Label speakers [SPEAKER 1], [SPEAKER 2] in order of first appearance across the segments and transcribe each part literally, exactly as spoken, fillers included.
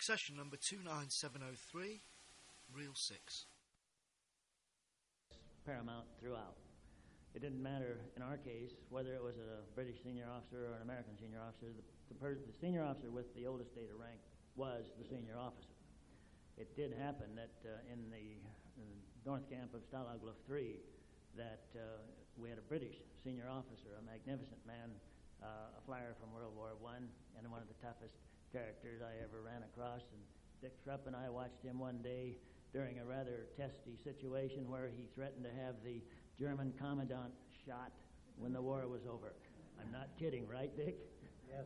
[SPEAKER 1] Accession number two nine seven oh three, reel six.
[SPEAKER 2] Paramount throughout. It didn't matter in our case whether it was a British senior officer or an American senior officer. The, the, per, the senior officer with the oldest date of rank was the senior officer. It did happen that uh, in the uh, North Camp of Stalag Luft three that uh, we had a British senior officer, a magnificent man, uh, a flyer from World War One, and one of the toughest characters I ever ran across. And Dick Schrupp and I watched him one day during a rather testy situation where he threatened to have the German commandant shot when the war was over. I'm not kidding, right, Dick?
[SPEAKER 3] Yes.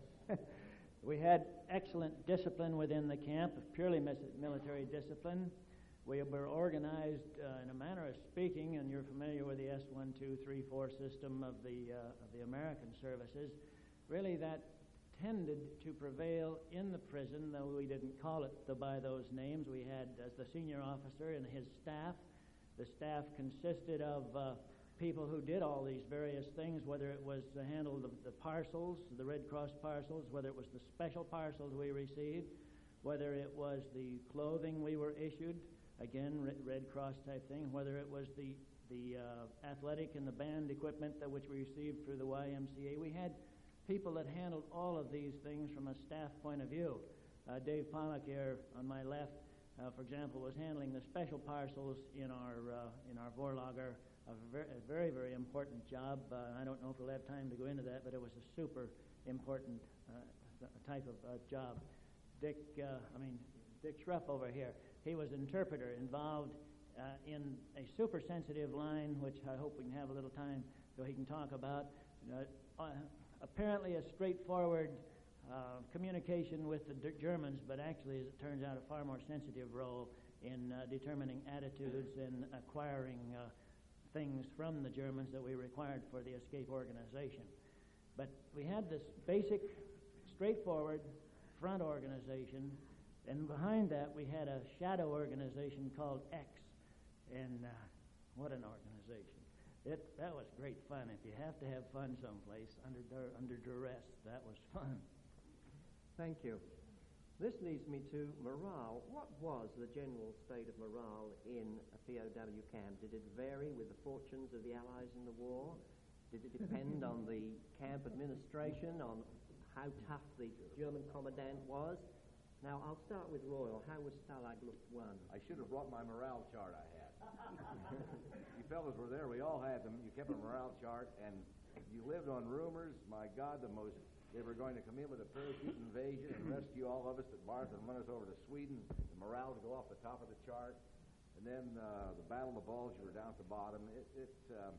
[SPEAKER 2] We had excellent discipline within the camp, purely military discipline. We were organized uh, in a manner of speaking, and you're familiar with the S one, two, three, four system of the uh, of the American services. Really, that tended to prevail in the prison, though we didn't call it the, by those names. We had as the senior officer and his staff. The staff consisted of uh, people who did all these various things, whether it was to handle the, the parcels, the Red Cross parcels, whether it was the special parcels we received, whether it was the clothing we were issued, again, Red, Red Cross type thing, whether it was the, the uh, athletic and the band equipment that which we received through the Y M C A. We had people that handled all of these things from a staff point of view. Uh, Dave Pollock here on my left, uh, for example, was handling the special parcels in our uh, in our Vorlager, a very, a very, very important job. Uh, I don't know if we'll have time to go into that, but it was a super important uh, type of uh, job. Dick, uh, I mean, Dick Schrupp over here, he was interpreter involved uh, in a super sensitive line, which I hope we can have a little time so he can talk about. Uh, uh, apparently a straightforward uh, communication with the D- Germans, but actually, as it turns out, a far more sensitive role in uh, determining attitudes and acquiring uh, things from the Germans that we required for the escape organization. But we had this basic, straightforward front organization, and behind that we had a shadow organization called X. And uh, what an organization. It, that was great fun. If you have to have fun someplace under dur- under duress, that was fun.
[SPEAKER 3] Thank you. This leads me to morale. What was the general state of morale in a P O W camp? Did it vary with the fortunes of the Allies in the war? Did it depend on the camp administration, on how tough the German commandant was? Now, I'll start with Royal. How was Stalag Luft one?
[SPEAKER 4] I should have brought my morale chart I had. You fellas were there. We all had them. You kept a morale chart, and you lived on rumors. My God, the most... They were going to come in with a parachute invasion and rescue all of us at Barth and run us over to Sweden. The morale would go off the top of the chart. And then uh, the Battle of the Bulge, you were down at the bottom. It, it, um,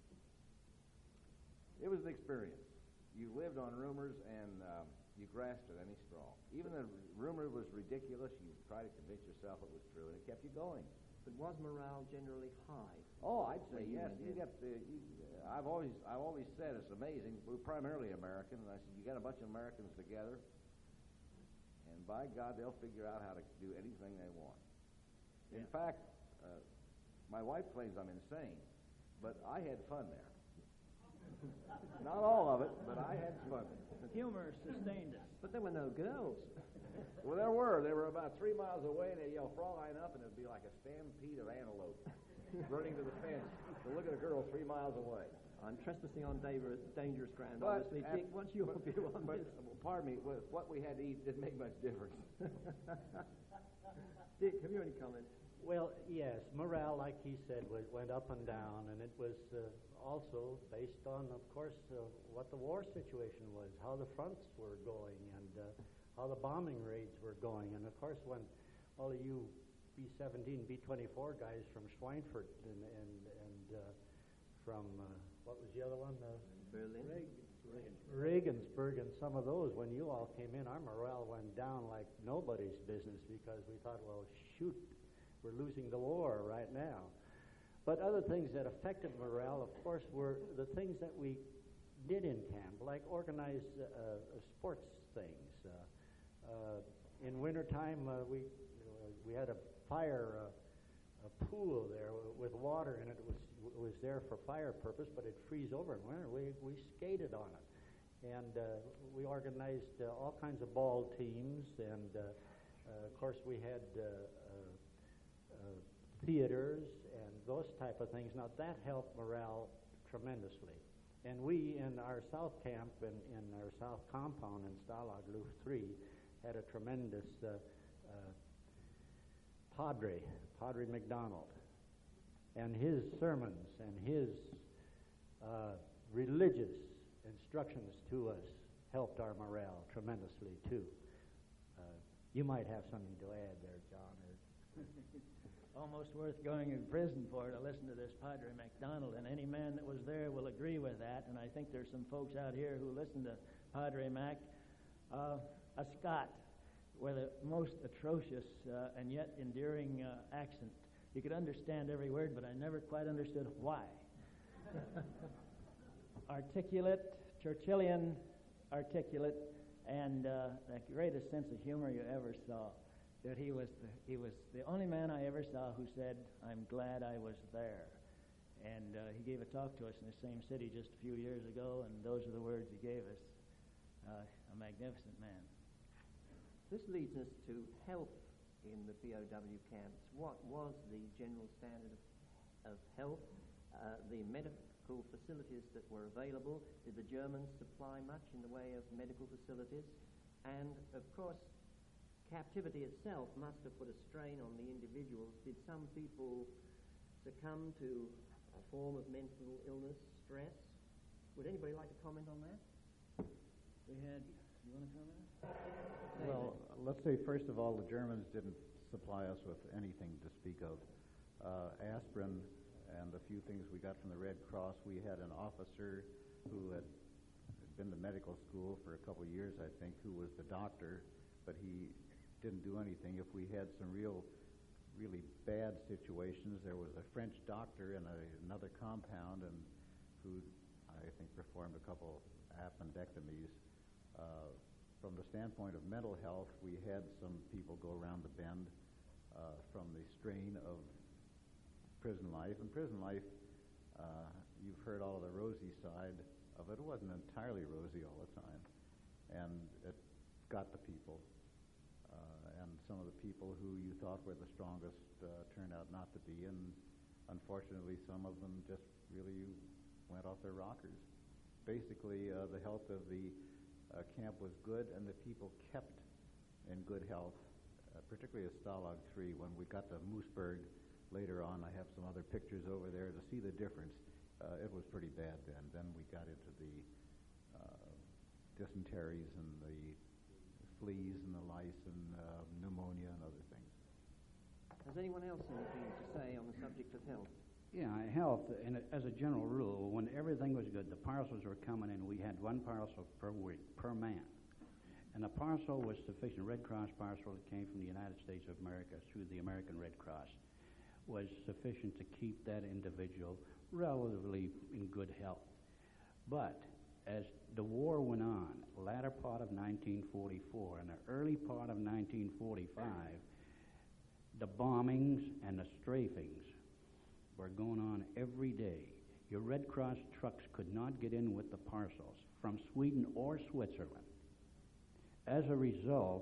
[SPEAKER 4] it was an experience. You lived on rumors, and um, you grasped at any straw. Even the rumor was ridiculous, you tried to convince yourself it was true, and it kept you going.
[SPEAKER 3] But was morale generally high?
[SPEAKER 4] Oh, I'd say
[SPEAKER 3] When you
[SPEAKER 4] yes.
[SPEAKER 3] went
[SPEAKER 4] You
[SPEAKER 3] in?
[SPEAKER 4] get the. You, uh, I've always, I've always said it's amazing. We're primarily American, and I said you got a bunch of Americans together, and by God, they'll figure out how to do anything they want. In
[SPEAKER 2] Yeah.
[SPEAKER 4] fact, uh, my wife claims I'm insane, but I had fun there. Not all of it, but I had fun.
[SPEAKER 2] Humor sustained us.
[SPEAKER 3] But there were no girls.
[SPEAKER 4] Well, there were. They were about three miles away, and they'd yell, "Fraulein up," and it'd be like a stampede of antelope running to the fence to look at a girl three miles away.
[SPEAKER 3] I'm trespassing on dangerous, dangerous ground,
[SPEAKER 4] But
[SPEAKER 3] obviously.
[SPEAKER 4] at-
[SPEAKER 3] Dick, what's your
[SPEAKER 4] but-
[SPEAKER 3] view on
[SPEAKER 4] but,
[SPEAKER 3] this?
[SPEAKER 4] Pardon me, what what we had to eat didn't make much difference.
[SPEAKER 3] Dick, have you any comments?
[SPEAKER 5] Well, yes, morale, like he said, was, went up and down, and it was uh, also based on, of course, uh, what the war situation was, how the fronts were going, and uh, how the bombing raids were going. And, of course, when all of you B seventeen, B twenty-four guys from Schweinfurt and, and, and uh, from, uh, what was the other one? Uh,
[SPEAKER 3] Berlin.
[SPEAKER 5] Regensburg and some of those, when you all came in, our morale went down like nobody's business because we thought, well, shoot, we're losing the war right now. But other things that affected morale, of course, were the things that we did in camp, like organize uh, uh, sports things. Uh, uh, in wintertime, uh, we uh, we had a fire uh, a pool there with water in it. It was it was there for fire purpose, but it'd freeze over in winter. We we skated on it, and uh, we organized uh, all kinds of ball teams and. Uh, Uh, of course, we had uh, uh, uh, theaters and those type of things. Now, that helped morale tremendously. And we, in our South Camp, in, in our South Compound in Stalag Luft three, had a tremendous uh, uh, Padre, Padre McDonald. And his sermons and his uh, religious instructions to us helped our morale tremendously, too. Uh, you might have something to add there, John. Or
[SPEAKER 2] Almost worth going in prison for to listen to this Padre MacDonald, and any man that was there will agree with that. And I think there's some folks out here who listen to Padre Mac. Uh, a Scot with a most atrocious uh, and yet endearing uh, accent. You could understand every word, but I never quite understood why. Articulate, Churchillian articulate, and uh, the greatest sense of humor you ever saw. That he was the, he was the only man I ever saw who said, "I'm glad I was there." And uh, he gave a talk to us in the same city just a few years ago, and those are the words he gave us. Uh, a magnificent man.
[SPEAKER 3] This leads us to health in the P O W camps. What was the general standard of, of health? Uh, the medical facilities that were available? Did the Germans supply much in the way of medical facilities? And, of course, captivity itself must have put a strain on the individuals. Did some people succumb to a form of mental illness, stress? Would anybody like to comment on that?
[SPEAKER 2] We had, you want to comment?
[SPEAKER 6] Well, let's say, first of all, the Germans didn't supply us with anything to speak of. Uh, aspirin and a few things we got from the Red Cross. We had an officer who had been to medical school for a couple of years, I think, who was the doctor, but he didn't do anything. If we had some real, really bad situations, there was a French doctor in a, another compound and who, I think, performed a couple appendectomies. Uh, from the standpoint of mental health, we had some people go around the bend uh, from the strain of prison life. And prison life, uh, you've heard all of the rosy side of it. It wasn't entirely rosy all the time. And it got the people. Uh, and some of the people who you thought were the strongest uh, turned out not to be. And unfortunately, some of them just really went off their rockers. Basically, uh, the health of the uh, camp was good, and the people kept in good health, uh, particularly at Stalag three. When we got to Moosburg later on, I have some other pictures over there to see the difference. Uh, it was pretty bad then. Then we got into the uh, dysenteries and the fleas and the lice and uh, pneumonia and other things.
[SPEAKER 3] Has anyone else anything to say on the subject of health?
[SPEAKER 7] Yeah, health, and as a general rule, when everything was good, the parcels were coming in. We had one parcel per week, per man. And a parcel was sufficient. Red Cross parcel that came from the United States of America through the American Red Cross was sufficient to keep that individual relatively in good health. But as the war went on, the latter part of nineteen forty-four and the early part of nineteen forty-five, the bombings and the strafings were going on every day. Your Red Cross trucks could not get in with the parcels from Sweden or Switzerland. As a result,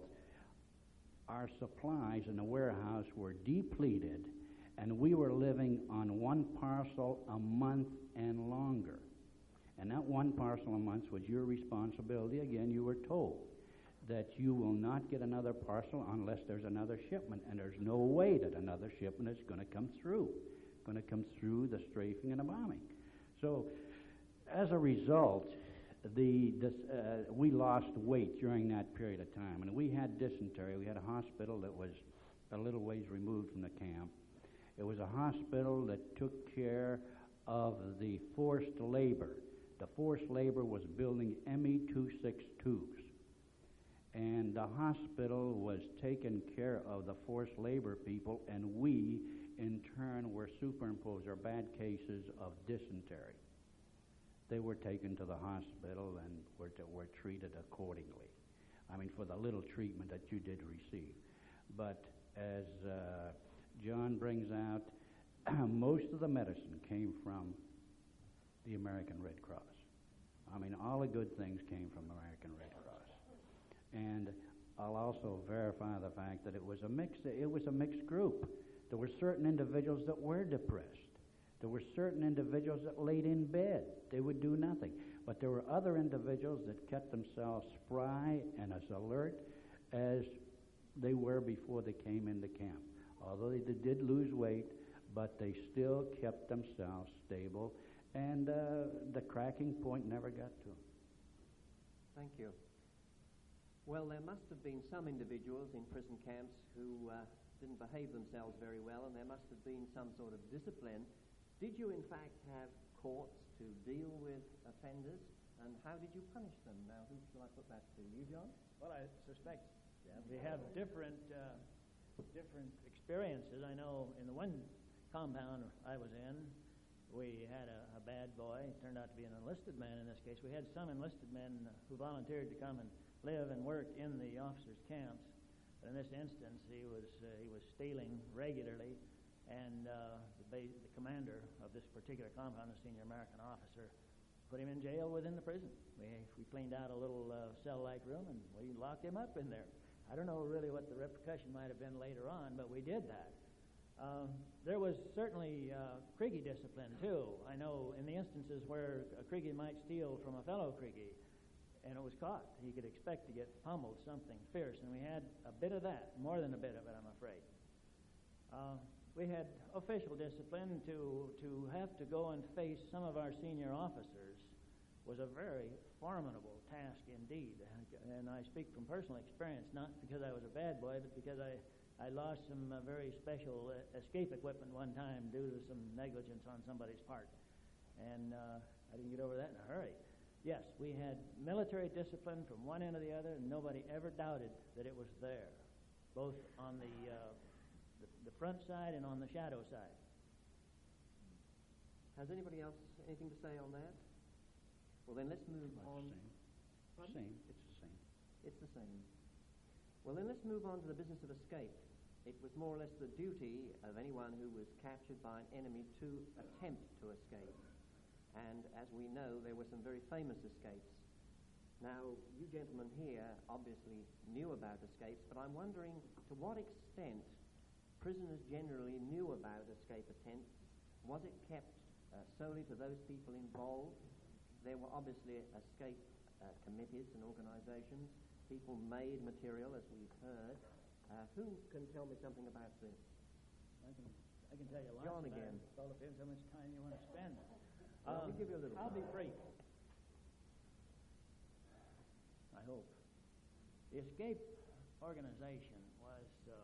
[SPEAKER 7] our supplies in the warehouse were depleted, and we were living on one parcel a month and longer. And that one parcel a month was your responsibility. Again, you were told that you will not get another parcel unless there's another shipment, and there's no way that another shipment is going to come through. going to come through the strafing and the bombing. So, as a result, the this, uh, we lost weight during that period of time. And we had dysentery. We had a hospital that was a little ways removed from the camp. It was a hospital that took care of the forced labor. The forced labor was building M E two sixty-twos. And the hospital was taking care of the forced labor people, and we in turn were superimposed, or bad cases of dysentery. They were taken to the hospital and were, to, were treated accordingly. I mean, for the little treatment that you did receive. But as uh, John brings out, most of the medicine came from the American Red Cross. I mean, all the good things came from American Red Cross. And I'll also verify the fact that it was a mixed, it was a mixed group. There were certain individuals that were depressed. There were certain individuals that laid in bed. They would do nothing. But there were other individuals that kept themselves spry and as alert as they were before they came into camp. Although they did lose weight, but they still kept themselves stable, and uh, the cracking point never got to them.
[SPEAKER 3] Thank you. Well, there must have been some individuals in prison camps who uh, didn't behave themselves very well, and there must have been some sort of discipline. Did you, in fact, have courts to deal with offenders, and how did you punish them? Now, who shall I put that to? You, John?
[SPEAKER 2] Well, I suspect yeah, we have different uh, different experiences. I know in the one compound I was in, we had a, a bad boy. He turned out to be an enlisted man in this case. We had some enlisted men who volunteered to come and live and work in the officers' camps. But in this instance, he was uh, he was stealing regularly, and uh, the, base, the commander of this particular compound, the senior American officer, put him in jail within the prison. We we cleaned out a little uh, cell-like room, and we locked him up in there. I don't know really what the repercussion might have been later on, but we did that. Uh, there was certainly uh, Kriegie discipline, too. I know in the instances where a Kriegie might steal from a fellow Kriegie, and it was caught, he could expect to get pummeled, something fierce, and we had a bit of that, more than a bit of it, I'm afraid. Uh, we had official discipline. To, to have to go and face some of our senior officers was a very formidable task indeed, and I speak from personal experience, not because I was a bad boy, but because I I lost some uh, very special uh, escape equipment one time due to some negligence on somebody's part. And uh, I didn't get over that in a hurry. Yes, we had military discipline from one end to the other, and nobody ever doubted that it was there, both on the, uh, the, the front side and on the shadow side.
[SPEAKER 3] Has anybody else anything to say on that? Well, then let's move
[SPEAKER 7] Much
[SPEAKER 3] on.
[SPEAKER 7] Same. Same. It's the same.
[SPEAKER 3] It's the same. Well, then let's move on to the business of escape. It was more or less the duty of anyone who was captured by an enemy to attempt to escape. And as we know, there were some very famous escapes. Now, you gentlemen here obviously knew about escapes, but I'm wondering to what extent prisoners generally knew about escape attempts. Was it kept uh, solely to those people involved? There were obviously escape uh, committees and organizations. People made material, as we've heard. Uh, who can tell me something about this?
[SPEAKER 2] I can, I can tell you lots
[SPEAKER 3] John
[SPEAKER 2] about
[SPEAKER 3] again.
[SPEAKER 2] it. It all depends how much time you want to spend.
[SPEAKER 3] Well, let me
[SPEAKER 2] Um,
[SPEAKER 3] give you a little
[SPEAKER 2] I'll be
[SPEAKER 3] time.
[SPEAKER 2] brief. I hope. The escape organization was uh,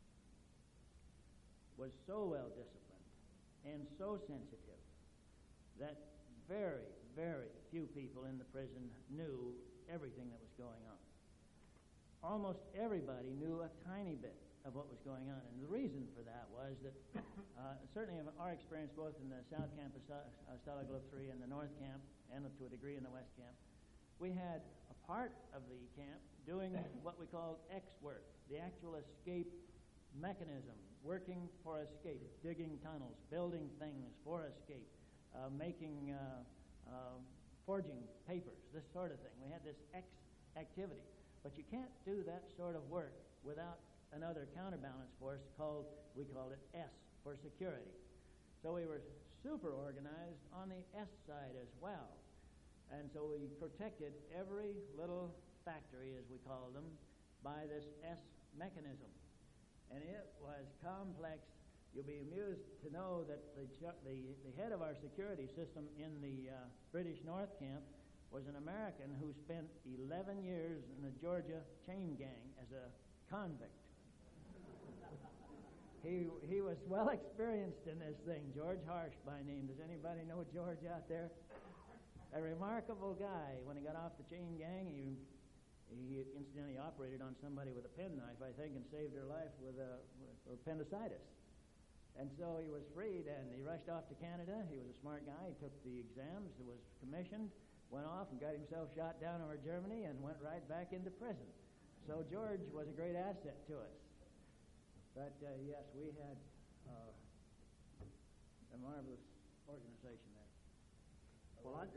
[SPEAKER 2] was so well disciplined and so sensitive that very, very few people in the prison knew everything that was going on. Almost everybody knew a tiny bit of what was going on, and the reason for that was that uh, certainly in our experience both in the South Camp of Sta- uh, Stalag Luft three and the North Camp, and to a degree in the West Camp, we had a part of the camp doing what we called X work, the actual escape mechanism, working for escape, digging tunnels, building things for escape, uh, making, uh, uh, forging papers, this sort of thing. We had this X activity. But you can't do that sort of work without another counterbalance force called, we called it S for security. So we were super organized on the S side as well. And so we protected every little factory, as we called them, by this S mechanism. And it was complex. You'll be amused to know that the, the, the head of our security system in the uh, British North Camp was an American who spent eleven years in the Georgia chain gang as a convict. he he was well experienced in this thing. George Harsh by name. Does anybody know George out there? A remarkable guy. When he got off the chain gang, he he incidentally operated on somebody with a penknife, I think, and saved her life with a with appendicitis. And so he was freed, and he rushed off to Canada. He was a smart guy. He took the exams, was commissioned, went off and got himself shot down over Germany and went right back into prison. So George was a great asset to us. But uh, yes, we had uh, a marvelous organization there.
[SPEAKER 3] Well, I'd,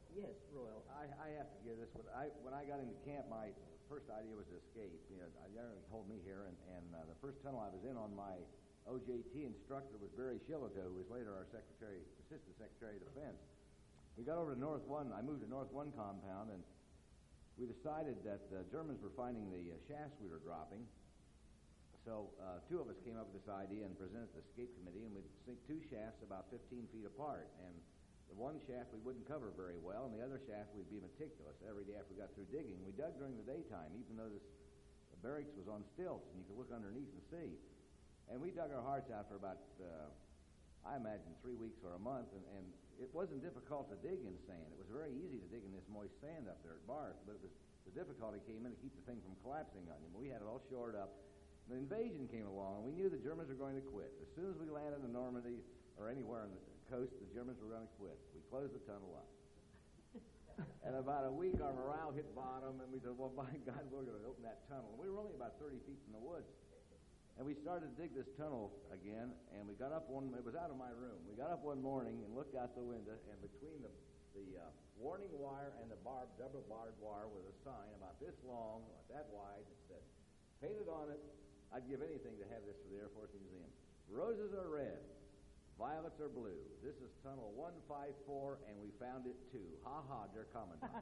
[SPEAKER 3] Yes, Royal.
[SPEAKER 4] I, I have to give this one. I, when I got into camp, my first idea was to escape. You know, they told me here, and, and uh, the first tunnel I was in on my O J T instructor was Barry Shillito, who was later our Secretary, Assistant Secretary of Defense. We got over to North One. I moved to North One compound, and we decided that the Germans were finding the uh, shafts we were dropping. So uh, two of us came up with this idea and presented it to the escape committee, and we'd sink two shafts about fifteen feet apart. And the one shaft we wouldn't cover very well, and the other shaft we'd be meticulous every day after we got through digging. We dug during the daytime, even though this the barracks was on stilts, and you could look underneath and see. And we dug our hearts out for about, uh, I imagine, three weeks or a month, and, and it wasn't difficult to dig in sand. It was very easy to dig in this moist sand up there at Barth, but it was, the difficulty came in to keep the thing from collapsing on you. We had it all shored up. The invasion came along, and we knew the Germans were going to quit. As soon as we landed in Normandy or anywhere on the coast, the Germans were going to quit. We closed the tunnel up. And about a week, our morale hit bottom, and we said, well, by God, we're going to open that tunnel. And we were only about thirty feet from the woods. And we started to dig this tunnel again, and we got up one, it was out of my room. We got up one morning and looked out the window, and between the, the uh, warning wire and the barbed, double barbed wire was a sign about this long, about that wide, that said, painted on it, I'd give anything to have this for the Air Force Museum. Roses are red, violets are blue. This is tunnel one five four, and we found it too. Ha ha, dear Commandant.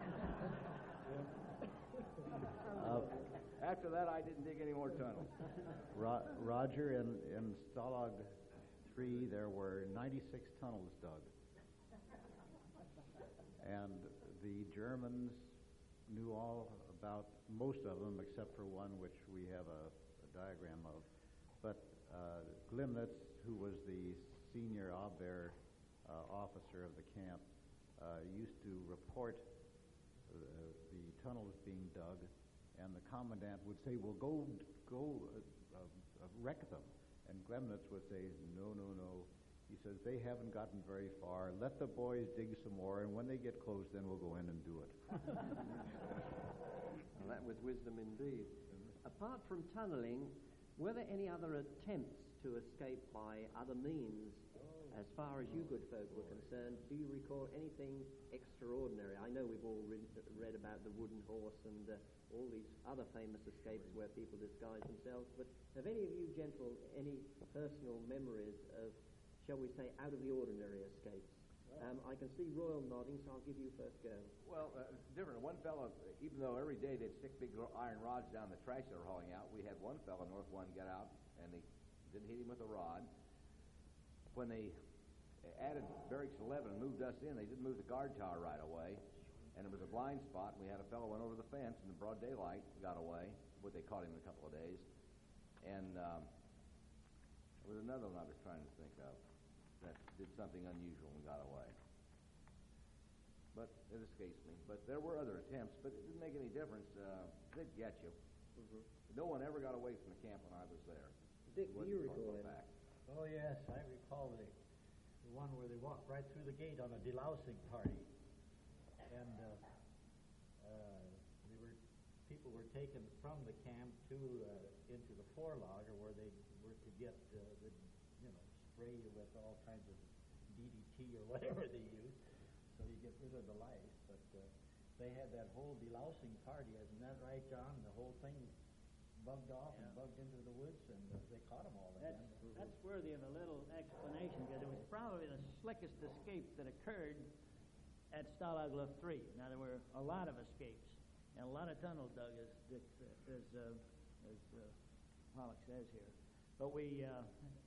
[SPEAKER 4] uh, After that, I didn't dig any more tunnels.
[SPEAKER 6] Ro- Roger, in, in Stalag three, there were ninety-six tunnels dug. And the Germans knew all about most of them, except for one which we have a, a diagram of. But uh, Glimnitz, who was the senior Abwehr uh, officer of the camp, uh, used to report uh, the tunnels being dug, and the commandant would say, well, go go uh, uh, wreck them. And Glemnitz would say, no, no, no. He says, they haven't gotten very far. Let the boys dig some more, and when they get close, then we'll go in and do it.
[SPEAKER 3] Well, that was wisdom indeed. Apart from tunneling, were there any other attempts to escape by other means? As far as you good folk were concerned, do you recall anything extraordinary? I know we've all read, read about the wooden horse and uh, all these other famous escapes where people disguise themselves, but have any of you gentle any personal memories of, shall we say, out-of-the-ordinary escapes? Um, I can see Royal nodding, so I'll give you first go.
[SPEAKER 4] Well, uh, different. One fellow, even though every day they'd stick big iron rods down the trash they were hauling out, we had one fellow, North One, get out, and they didn't hit him with a rod. When they added Barracks eleven and moved us in, they didn't move the guard tower right away, and it was a blind spot. We had a fellow went over the fence in the broad daylight, got away. What they caught him in a couple of days, and um, there was another one I was trying to think of that did something unusual and got away. But it escapes me. But there were other attempts, but it didn't make any difference. Uh, they'd get you. Mm-hmm. No one ever got away from the camp when I was there.
[SPEAKER 3] Dick, do you recall it?
[SPEAKER 5] Oh, yes, I recall the, the one where they walked right through the gate on a delousing party. And uh, uh, they were, people were taken from the camp to uh, into the forelogger where they were to get uh, the, you know, spray with all kinds of D D T or whatever they used, so you get rid of the lice. But uh, they had that whole delousing party, isn't that right, John? The whole thing bugged off yeah. and bugged into the woods, and uh, they caught them all again.
[SPEAKER 2] That's, that's worthy of a little explanation, because it was probably the slickest escape that occurred at Stalag Luft three. Now, there were a lot of escapes and a lot of tunnels dug, as Dick, uh, as, uh, as uh, Pollock says here. But we, uh,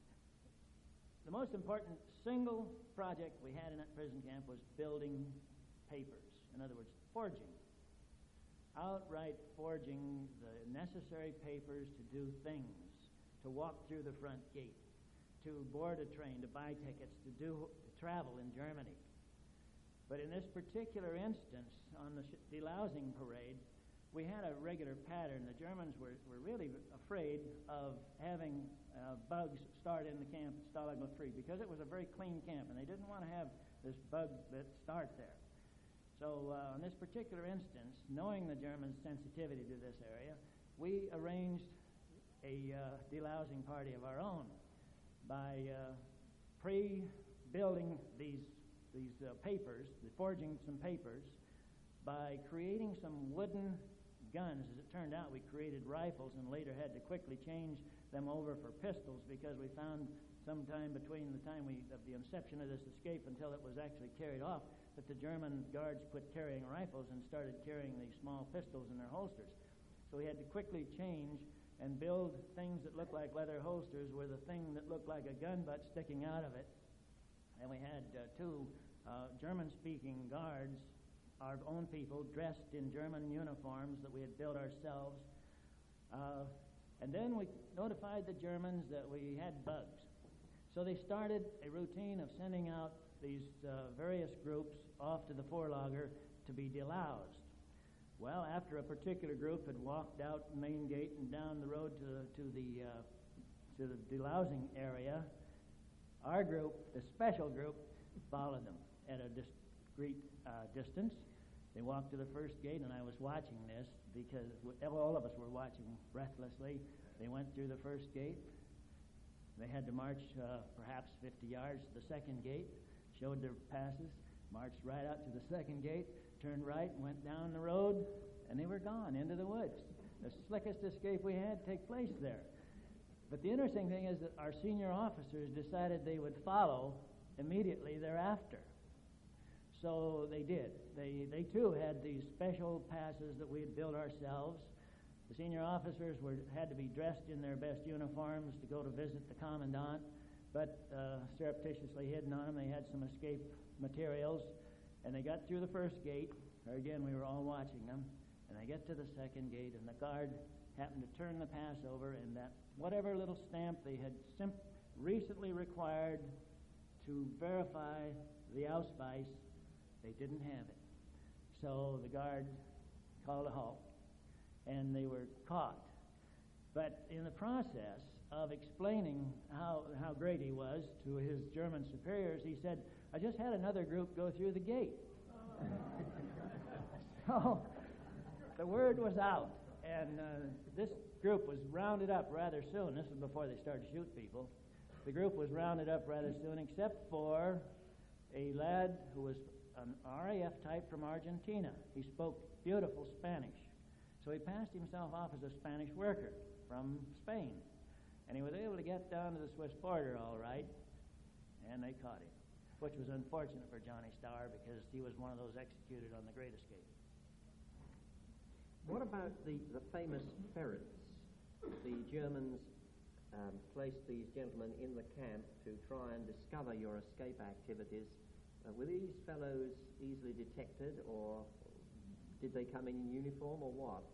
[SPEAKER 2] the most important single project we had in that prison camp was building papers. In other words, forging. Outright forging the necessary papers to do things, to walk through the front gate, to board a train, to buy tickets, to do to travel in Germany. But in this particular instance, on the delousing parade, we had a regular pattern. The Germans were, were really afraid of having uh, bugs start in the camp at Stalag Luft three, because it was a very clean camp, and they didn't want to have this bug that start there. So uh, in this particular instance, knowing the Germans' sensitivity to this area, we arranged a uh, delousing party of our own by uh, pre-building these these uh, papers, forging some papers, by creating some wooden guns. As it turned out, we created rifles and later had to quickly change them over for pistols because we found sometime between the time we, of the inception of this escape until it was actually carried off, that the German guards quit carrying rifles and started carrying these small pistols in their holsters. So we had to quickly change and build things that looked like leather holsters with a thing that looked like a gun butt sticking out of it. And we had uh, two uh, German-speaking guards, our own people, dressed in German uniforms that we had built ourselves. Uh, and then we notified the Germans that we had bugs. So they started a routine of sending out these uh, various groups off to the Vorlager to be deloused. Well, after a particular group had walked out the main gate and down the road to, to, the, uh, to the delousing area, our group, the special group, followed them at a discreet uh, distance. They walked to the first gate, and I was watching this because all of us were watching breathlessly. They went through the first gate. They had to march uh, perhaps fifty yards to the second gate, showed their passes, marched right out to the second gate, turned right, went down the road, and they were gone into the woods. The slickest escape we had take place there. But the interesting thing is that our senior officers decided they would follow immediately thereafter. So they did. They, they too had these special passes that we had built ourselves. The senior officers were had to be dressed in their best uniforms to go to visit the commandant, but uh, surreptitiously hidden on them, they had some escape materials, and they got through the first gate. Or again, we were all watching them, and they get to the second gate, and the guard happened to turn the pass over, and that whatever little stamp they had sim- recently required to verify the Ausweis, they didn't have it. So the guard called a halt, and they were caught. But in the process of explaining how, how great he was to his German superiors, he said, I just had another group go through the gate. So the word was out, and uh, this group was rounded up rather soon. This was before they started to shoot people. The group was rounded up rather soon, except for a lad who was an R A F type from Argentina. He spoke beautiful Spanish. So he passed himself off as a Spanish worker from Spain. And he was able to get down to the Swiss border all right, and they caught him, which was unfortunate for Johnny Starr because he was one of those executed on the Great Escape.
[SPEAKER 3] What about the, the famous ferrets? The Germans um, placed these gentlemen in the camp to try and discover your escape activities. Uh, were these fellows easily detected, or did they come in uniform, or what?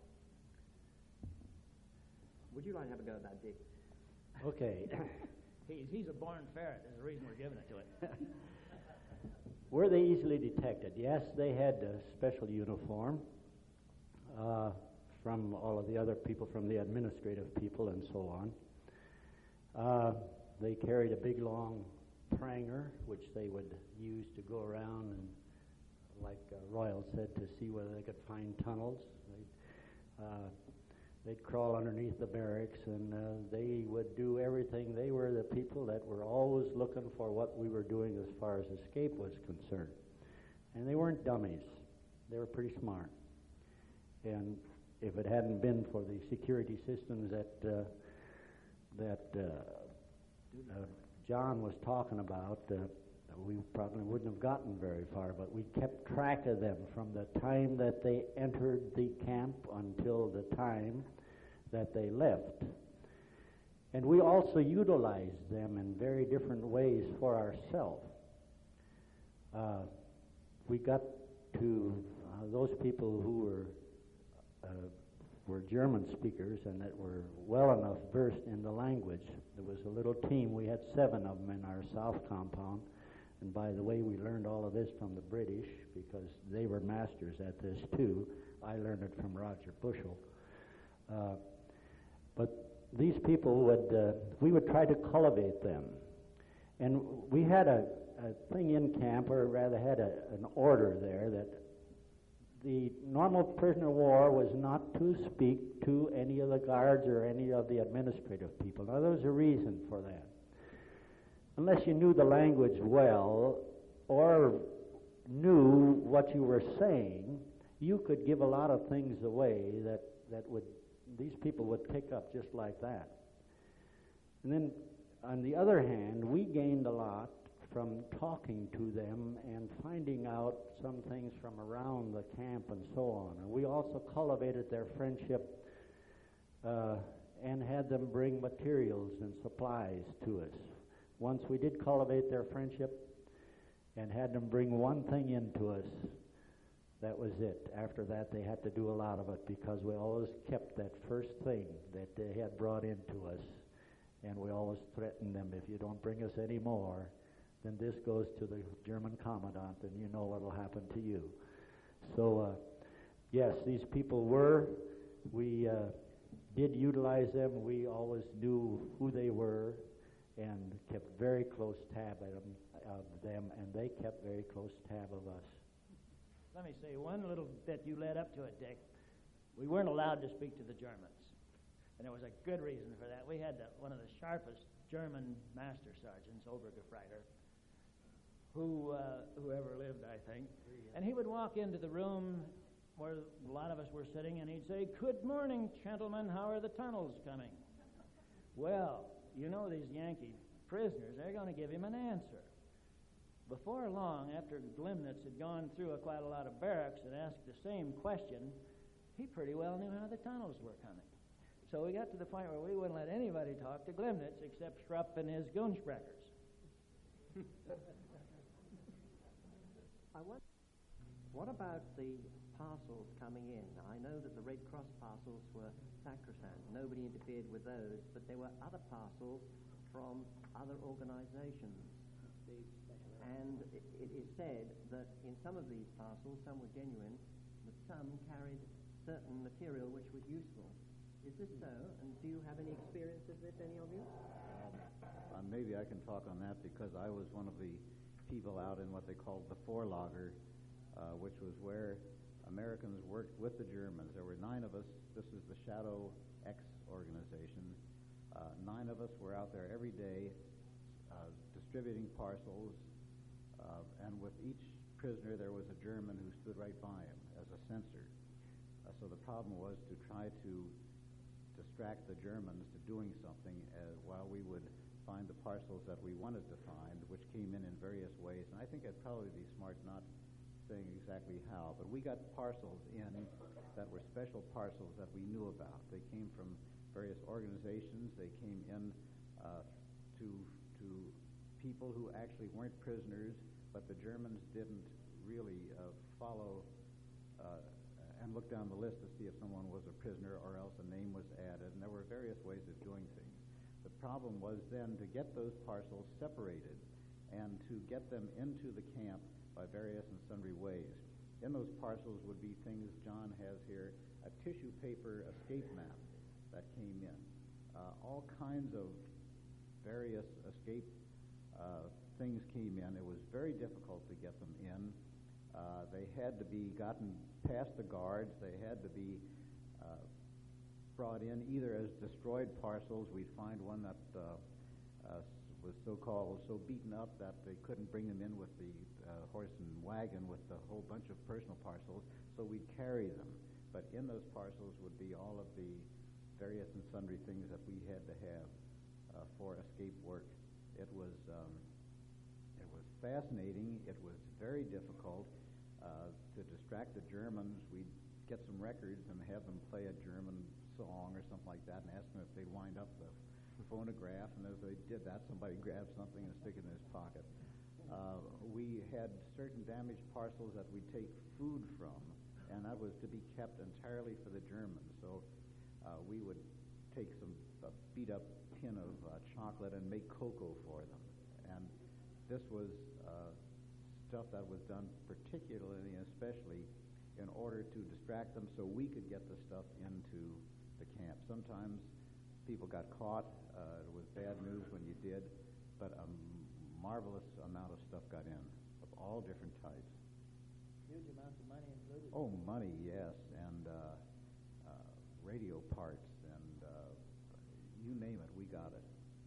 [SPEAKER 3] Would you like to have a go at that, Dick?
[SPEAKER 5] Okay.
[SPEAKER 2] he's, he's a born ferret. There's a reason we're giving it to it.
[SPEAKER 5] Were they easily detected? Yes, they had a special uniform uh, from all of the other people, from the administrative people and so on. Uh, they carried a big, long pranger, which they would use to go around and, like uh, Royal said, to see whether they could find tunnels. They'd, uh, they'd crawl underneath the barracks, and uh, they would do everything. They were the people that were always looking for what we were doing as far as escape was concerned. And they weren't dummies. They were pretty smart. And if it hadn't been for the security systems that uh, that uh, uh, John was talking about, uh, we probably wouldn't have gotten very far, but we kept track of them from the time that they entered the camp until the time that they left. And we also utilized them in very different ways for ourselves. Uh, we got to uh, those people who were uh, were German speakers and that were well enough versed in the language. There was a little team. We had seven of them in our south compound. And by the way, we learned all of this from the British because they were masters at this too. I learned it from Roger Bushell. Uh, but these people would, uh, we would try to cultivate them. And we had a, a thing in camp, or rather had a, an order there, that the normal prisoner of war was not to speak to any of the guards or any of the administrative people. Now, there was a reason for that. Unless you knew the language well, or knew what you were saying, you could give a lot of things away that, that would these people would pick up just like that. And then, on the other hand, we gained a lot from talking to them and finding out some things from around the camp and so on. And we also cultivated their friendship uh, and had them bring materials and supplies to us. Once we did cultivate their friendship and had them bring one thing into us, that was it. After that, they had to do a lot of it because we always kept that first thing that they had brought into us. And we always threatened them, if you don't bring us any more, then this goes to the German commandant, and you know what will happen to you. So, uh, yes, these people were. We uh, did utilize them. We always knew who they were and kept very close tab at them, of them, and they kept very close tab of us.
[SPEAKER 2] Let me say one little bit. You led up to it, Dick. We weren't allowed to speak to the Germans. And there was a good reason for that. We had the, one of the sharpest German master sergeants, Obergefreiter, who uh, whoever lived, I think. And he would walk into the room where a lot of us were sitting, and he'd say, "Good morning, gentlemen. How are the tunnels coming?" Well, you know these Yankee prisoners, they're going to give him an answer. Before long, after Glimnitz had gone through a, quite a lot of barracks and asked the same question, he pretty well knew how the tunnels were coming. So we got to the point where we wouldn't let anybody talk to Glimnitz except Schrupp and his Goonspreckers.
[SPEAKER 3] I wonder, what about the parcels coming in? I know that the Red Cross parcels were sacrosanct. Nobody interfered with those, but there were other parcels from other organizations. And it, it is said that in some of these parcels, some were genuine, but some carried certain material which was useful. Is this so? And do you have any experience of this, any of you?
[SPEAKER 6] Uh, maybe I can talk on that because I was one of the people out in what they called the Vorlager, uh, which was where Americans worked with the Germans. There were nine of us. This is the Shadow X organization. Uh, nine of us were out there every day uh, distributing parcels, uh, and with each prisoner there was a German who stood right by him as a censor. Uh, so the problem was to try to distract the Germans to doing something uh, while we would find the parcels that we wanted to find, which came in in various ways. And I think I'd probably be smart not saying exactly how, but we got parcels in that were special parcels that we knew about. They came from various organizations. They came in uh, to to people who actually weren't prisoners, but the Germans didn't really uh, follow uh, and look down the list to see if someone was a prisoner or else a name was added, and there were various ways of doing things. The problem was then to get those parcels separated and to get them into the camp by various and sundry ways. In those parcels would be things John has here, a tissue paper escape map that came in, uh, all kinds of various escape uh, things came in. It was very difficult to get them in. Uh, they had to be gotten past the guards. They had to be uh, brought in either as destroyed parcels. We'd find one that uh, uh, was so-called so beaten up that they couldn't bring them in with the uh, horse and wagon with a whole bunch of personal parcels, so we'd carry them. But in those parcels would be all of the various and sundry things that we had to have uh, for escape work. It was um, it was fascinating. It was very difficult uh, to distract the Germans. We'd get some records and have them play a German song or something like that, and ask them if they'd wind up the phonograph. And as they did that, somebody grabbed something and stick it in his pocket. Uh, we had certain damaged parcels that we'd take food from, and that was to be kept entirely for the Germans. So uh, we would take some uh, beat-up tin of uh, chocolate and make cocoa for them. And this was uh, stuff that was done particularly and especially in order to distract them so we could get the stuff into the camp. Sometimes people got caught. Uh, it was bad news when you did, but a marvelous amount of stuff got in of all different types.
[SPEAKER 2] Huge amounts of money included.
[SPEAKER 6] Oh, money, yes, and uh, uh, radio parts, and uh, you name it, we got it.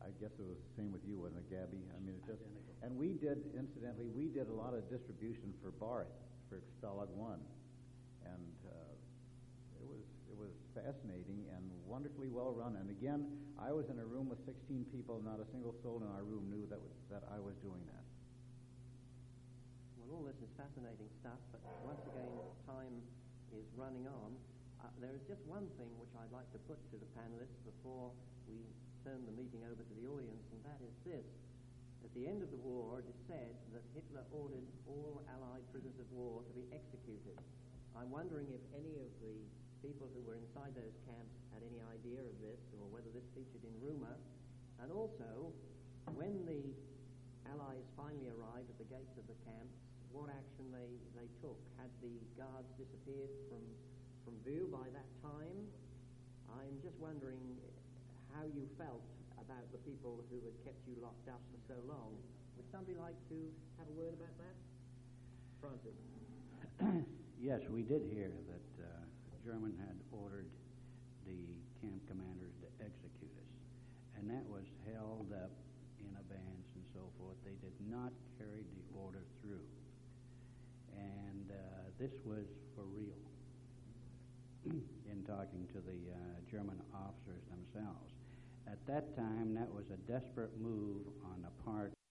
[SPEAKER 6] I guess it was the same with you, wasn't it, Gabby? I mean, it just,
[SPEAKER 7] Identical.
[SPEAKER 6] and we did, incidentally, we did a lot of distribution for Barth, for Stalag One, and uh, it was it was fascinating and wonderfully well run. And again, I was in a room with sixteen people. Not a single soul in our room knew that was, that I was doing that.
[SPEAKER 3] Well, all this is fascinating stuff, but once again, time is running on. Uh, there is just one thing which I'd like to put to the panelists before we turn the meeting over to the audience, and that is this. At the end of the war, it is said that Hitler ordered all Allied prisoners of war to be executed. I'm wondering if any of the people who were inside those camps had any idea of this, or whether this featured in rumor. And also, when the Allies finally arrived at the gates of the camps, what action they, they took. Had the guards disappeared from, from view by that time? I'm just wondering how you felt about the people who had kept you locked up for so long. Would somebody like to have a word about that? Francis.
[SPEAKER 7] Yes, we did hear that uh, German had ordered the camp commanders to execute us, and that was held up in abeyance and so forth. They did not carry the order through, and uh, this was for real. In talking to the uh, German officers themselves, at that time, that was a desperate move on the part